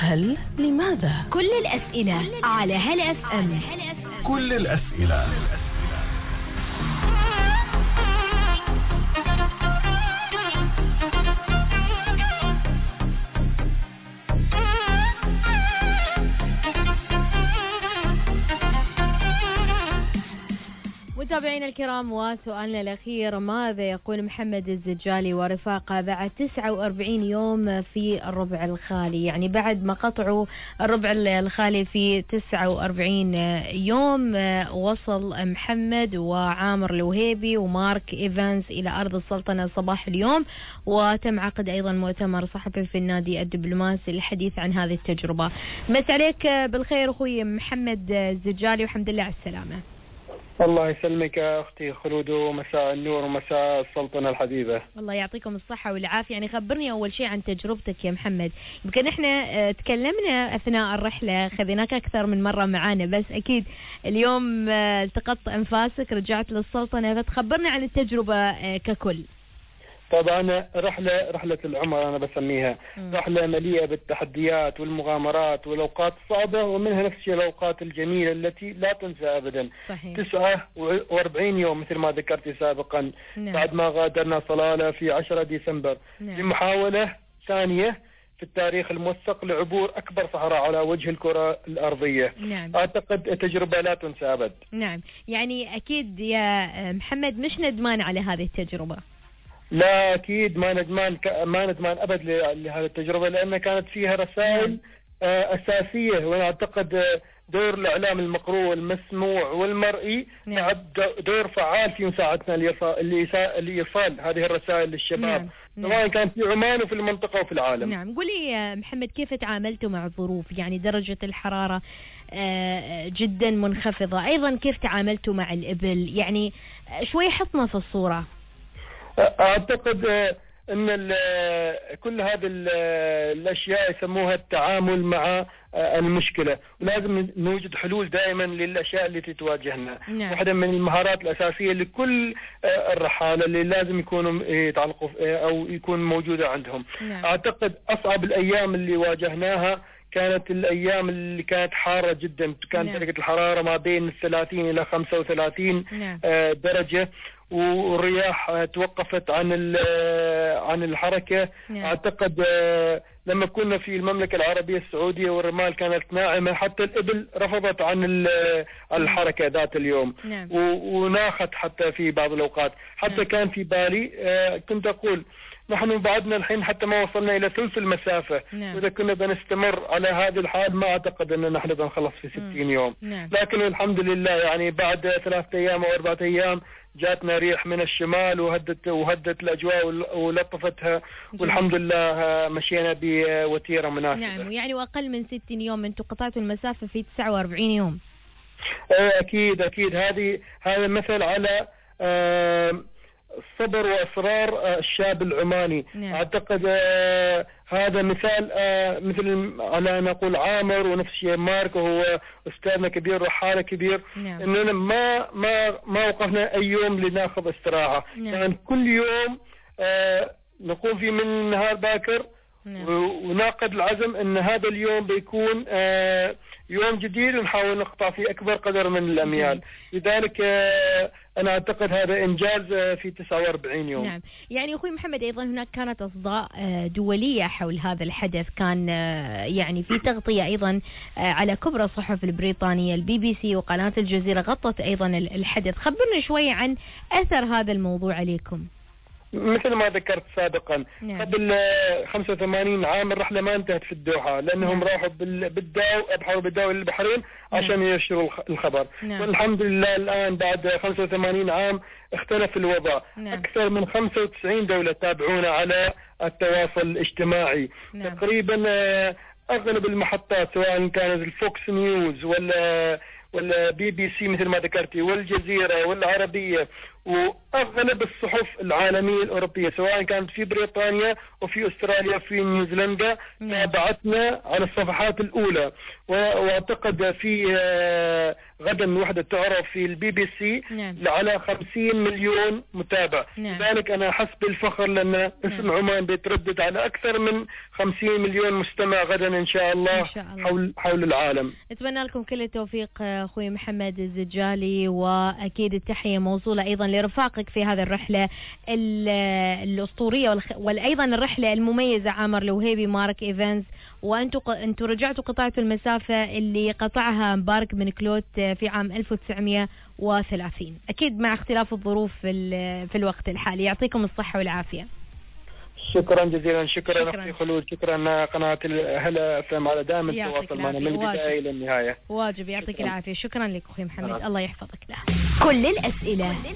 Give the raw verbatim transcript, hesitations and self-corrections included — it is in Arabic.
هل؟ لماذا؟ كل الأسئلة على هل اف ام. كل الأسئلة. متابعينا الكرام، وسؤالنا الأخير: ماذا يقول محمد الزجالي ورفاقه بعد تسعة وأربعين يوم في الربع الخالي؟ يعني بعد ما قطعوا الربع الخالي في تسعة وأربعين يوم، وصل محمد وعامر الوهيبي ومارك إيفانس إلى أرض السلطنة صباح اليوم، وتم عقد أيضا مؤتمر صحفي في النادي الدبلوماسي للحديث عن هذه التجربة. مس عليك بالخير أخوي محمد الزجالي، والحمد لله على السلامة. الله يسلمك يا أختي خلود، ومساء النور ومساء السلطنة الحبيبة. الله يعطيكم الصحة والعافية. يعني خبرني أول شيء عن تجربتك يا محمد. يمكن إحنا تكلمنا أثناء الرحلة، خذيناك أكثر من مرة معانا، بس أكيد اليوم التقطت أنفاسك، رجعت للسلطنة، فتخبرنا عن التجربة ككل. طبعا رحلة رحلة العمر أنا بسميها م. رحلة مليئة بالتحديات والمغامرات والأوقات الصعبة، ومنها نفس الأوقات الجميلة التي لا تنسى أبدا. صحيح. تسعة وأربعين يوم مثل ما ذكرت سابقا. نعم. بعد ما غادرنا صلالة في عشرة ديسمبر. نعم. لمحاولة ثانية في التاريخ الموثق لعبور أكبر صحراء على وجه الكرة الأرضية. نعم. أعتقد تجربة لا تنسى أبد. نعم، يعني أكيد يا محمد مش ندمان على هذه التجربة. لا أكيد ما ندمان ما ندمان أبد لهذه التجربة، لأن كانت فيها رسائل أساسية، وأنا أعتقد دور الإعلام المقروء والمسموع والمرئي لعب دور فعال في مساعدتنا لإيصال هذه الرسائل للشباب، سواء كان في عمان وفي المنطقة وفي العالم. نعم، قولي يا محمد، كيف تعاملتوا مع الظروف؟ يعني درجة الحرارة جدا منخفضة، أيضا كيف تعاملتوا مع الإبل؟ يعني شوي حطنا في الصورة. أعتقد أن كل هذه الأشياء يسموها التعامل مع المشكلة، ولازم نوجد حلول دائما للأشياء التي تواجهنا. نعم. واحدة من المهارات الأساسية لكل الرحالة اللي لازم يكونوا يتعلقوا أو يكون موجودة عندهم. نعم. أعتقد أصعب الأيام اللي واجهناها كانت الأيام اللي كانت حارة جدا، كانت درجة نعم. الحرارة ما بين الثلاثين إلى خمسة وثلاثين نعم. درجة، والرياح توقفت عن عن الحركة. نعم. أعتقد لما كنا في المملكة العربية السعودية والرمال كانت ناعمة، حتى الإبل رفضت عن الحركة ذات اليوم. نعم. وناخت حتى في بعض الأوقات. حتى نعم. كان في بالي كنت أقول نحن بعدنا الحين حتى ما وصلنا إلى ثلث المسافة. نعم. وإذا كنا بنستمر على هذه الحال ما أعتقد أن نحن بنخلص في ستين يوم. نعم. لكن الحمد لله يعني بعد ثلاثة أيام أو أربعة أيام جاتنا ريح من الشمال وهدت وهدت الأجواء ولطفتها، والحمد لله مشينا بوتيرة مناسبة. نعم، يعني وأقل من ستين يوم أنتم قطعتوا المسافة في تسعة وأربعين يوم. أكيد أكيد هذه هذا مثل على الصبر وإصرار الشاب العماني. نعم. أعتقد آه هذا مثال آه مثل على نقول عامر، ونفس الشيء مارك وهو أستاذنا كبير رحالة كبير. نعم. إننا ما ما ما وقفنا أي يوم لنأخذ استراحة. نعم. كان كل يوم آه نقوم فيه من نهار باكر. نعم. وناقد العزم ان هذا اليوم بيكون آه يوم جديد ونحاول نقطع فيه اكبر قدر من الاميال. لذلك آه انا اعتقد هذا انجاز آه في تسعة وأربعين يوم. نعم، يعني اخوي محمد ايضا هناك كانت اصداء آه دولية حول هذا الحدث، كان آه يعني في تغطية ايضا آه على كبرى الصحف البريطانية، البي بي سي وقناة الجزيرة غطت ايضا الحدث. خبرنا شوي عن اثر هذا الموضوع عليكم. مثل ما ذكرت سابقا. نعم. قبل خمسة وثمانين عام الرحلة ما انتهت في الدوحة، لأنهم نعم. راحوا بالداو أبحروا بالداو للبحرين عشان نعم. ينشروا الخبر. نعم. والحمد لله الآن بعد خمسة وثمانين عام اختلف الوضع. نعم. أكثر من خمسة وتسعين دولة تابعونا على التواصل الاجتماعي. نعم. تقريبا أغلب المحطات سواء كانت الفوكس نيوز ولا ولا بي بي سي مثل ما ذكرتي والجزيرة والعربية واغلب الصحف العالميه الاوروبيه سواء كانت في بريطانيا وفي استراليا وفي نيوزيلندا تابعتنا على الصفحات الاولى. واعتقد في غدا وحده تعرف في البي بي سي على خمسين مليون متابع. لذلك انا حس بالفخر لان اسم عمان بيتردد على اكثر من خمسين مليون مستمع غدا ان شاء الله, إن شاء الله. حول حول العالم. اتمنى لكم كل التوفيق اخوي محمد الزجالي، واكيد التحيه موصوله ايضا لرفاقك في هذه الرحله الاسطوريه وايضا الرحله المميزه عامر الوهيبي مارك ايفنز. وانتم انتم رجعتوا قطعتوا المسافه اللي قطعها مبارك بن كلوت في عام ألف وتسعمئة وثلاثين، اكيد مع اختلاف الظروف في الوقت الحالي. يعطيكم الصحه والعافيه. شكرا جزيلا. شكرا اختي خلود. شكرا قناه هلا فم على دائما التواصل معنا من البدايه الى النهايه. واجب. يعطيك العافيه. شكرا لك اخوي محمد. الله يحفظك. له كل الاسئله